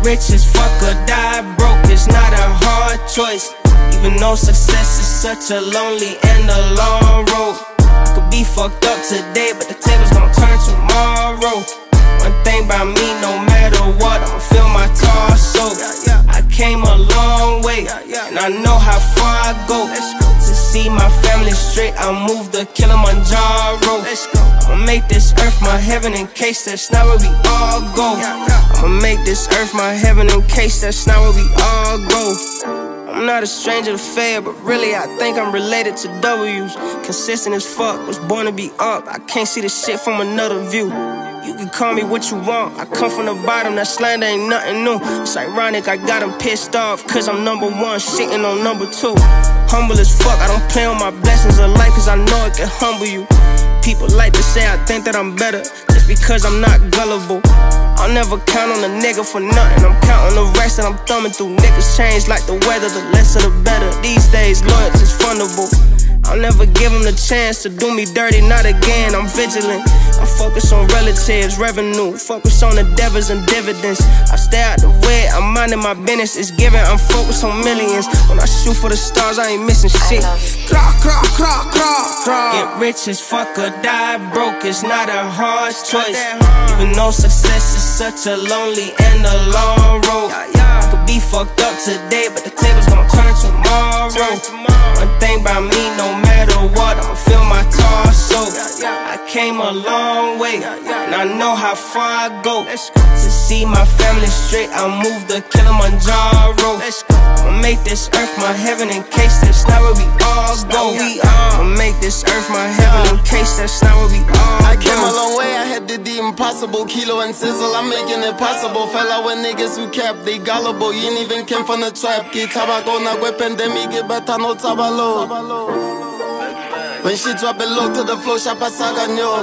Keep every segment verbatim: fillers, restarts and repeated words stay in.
rich as fuck or die broke, it's not a hard choice. Even though success is such a lonely and a long road. I could be fucked up today, but the table's gon' turn tomorrow. One thing about me, no matter what, I'ma feel my torso. I came a long way, and I know how far I go. To see my family straight, I move the Kilimanjaro. I'ma make this earth my heaven in case that's not where we all go. I'ma make this earth my heaven in case that's not where we all go. I'm not a stranger to fail, but really I think I'm related to W's. Consistent as fuck, was born to be up. I can't see the shit from another view. You can call me what you want, I come from the bottom, that slander ain't nothing new. It's ironic, I got them pissed off, cause I'm number one, shitting on number two. Humble as fuck, I don't play on my blessings of life, cause I know it can humble you. People like to say I think that I'm better, just because I'm not gullible. I'll never count on a nigga for nothing, I'm counting the rest and I'm thumbing through. Niggas change like the weather, the lesser the better. These days, loyalty is fundable. I'll never give them the chance to do me dirty, not again, I'm vigilant. I'm focused on relatives, revenue, focused on the devils and dividends. I stay out the way, I'm minding my business, it's given, I'm focused on millions. When I shoot for the stars, I ain't missing shit. Craw, craw, craw, craw, craw. Get rich as fuck or die broke, it's not a hard choice. Even though success is such a lonely and a long road. I could be fucked up today, but the table's gon' turn tomorrow. One thing about me, no matter what, I'ma feel my torso. I came a long way, and I know how far I go. To see my family straight, I'll move the Kilimanjaro. I'ma make this earth my heaven in case that's not where we all go. I'ma make this earth my heaven in case that's not where we all go. I came a long way, I had did the impossible. Kilo and sizzle, I'm making it possible. Fell out with niggas who cap, they gullible. You ain't even came from the trap. Ki tabaco na kwe pandemic, get better no tabalo. When she drop it low to the floor, shapa saga nyo.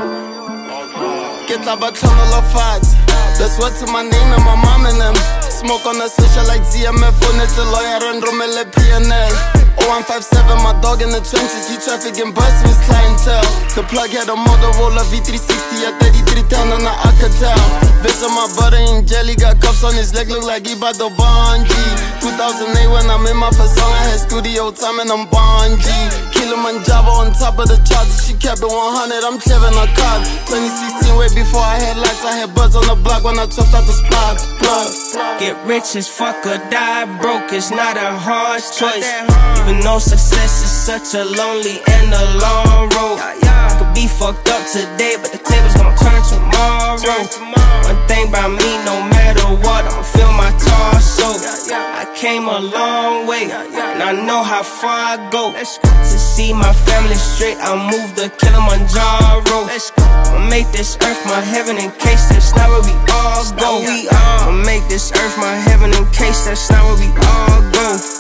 Get up a ton of love fights. That's what to my name and my mom and them. Smoke on the social like Z M F, on it's a lawyer and Romele P N L. oh one five seven, my dog in the trenches, he trafficking bus with clientele. The plug had a Motorola V three sixty at thirty-three ten on the Alcatel. Visit my brother in jelly, got cuffs on his leg, look like he bout to bungee. two thousand eight when I'm in my first song, I had studio time and I'm bungee. Kilimanjaro on top of the charts, she kept it one hundred, I'm clearing her card. twenty sixteen, way before I had lights, I had buzz on the block when I chopped out the spot. Plug. Get rich as fuck or die broke, it's not a hard choice. Even though success is such a lonely and a long road. I could be fucked up today, but the table's gon' turn tomorrow. One thing about me, no matter what, I'ma feel my torso. I came a long way, and I know how far I go. To see my family straight, I'll move the Kilimanjaro. I'ma make this earth my heaven in case that's not where we all go. I'ma make this earth my heaven in case that's not where we all go.